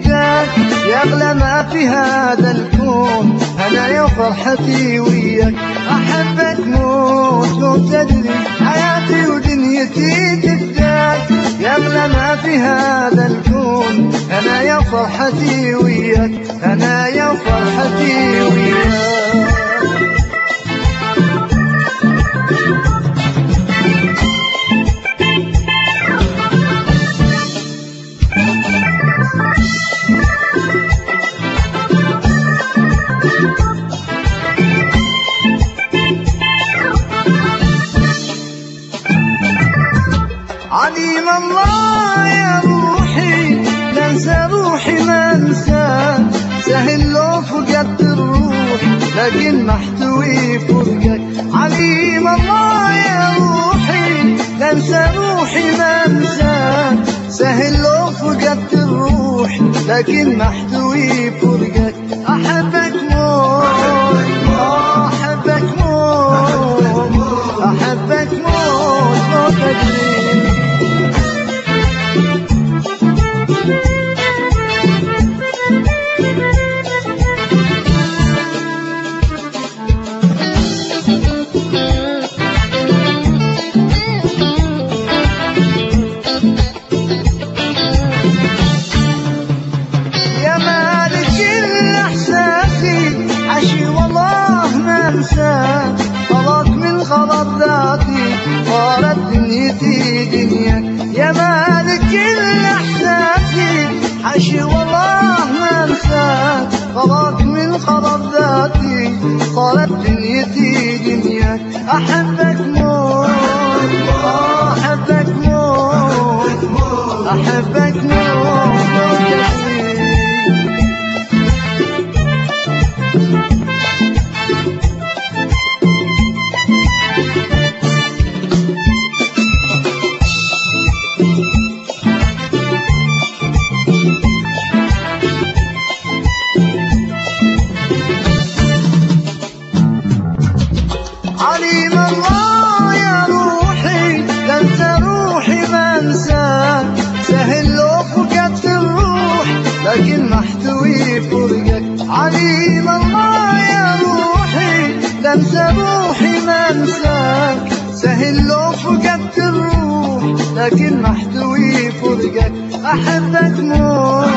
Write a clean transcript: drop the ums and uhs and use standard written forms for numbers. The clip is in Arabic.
تفداك يا أغلى ما في هذا الكون، هنايا وفرحتي وياك. أحبك موت لو تدري، حياتي ودنيتي تفداك يا أغلى ما في هذا الكون، هنايا وفرحتي وياك، هنايا وفرحتي وياك. عليم الله يا روحي، لا انسى روحي ما انساك، سهل لو فقدت الروح لكن محتوي فرقك. عليم الله يا روحي، لا انسى روحي ما انساك، سهل لو فقدت الروح لكن محتوي فرقك. احبك موت، احبك موت، احبك موت لو تدري. يا مالك الإحساسي عشي والله ما انساك، خلاص من خلاص ذاتي صارت دنيتي دنياك. يا مالك الإحساسي عشي والله ما انساك، خلاص من خلاص ذاتي صارت دنيتي دنياك. أحبك موت، أحبك موت، أحبك موت. عليم الله يا روحي، لا انسى روحي ما انساك، سهل لو فقدت الروح لكن محتوي فرقك. عليم الله يا روحي، لا انسى روحي ما انساك، سهل لو فقدت الروح لكن محتوي فرقك. احبك موت،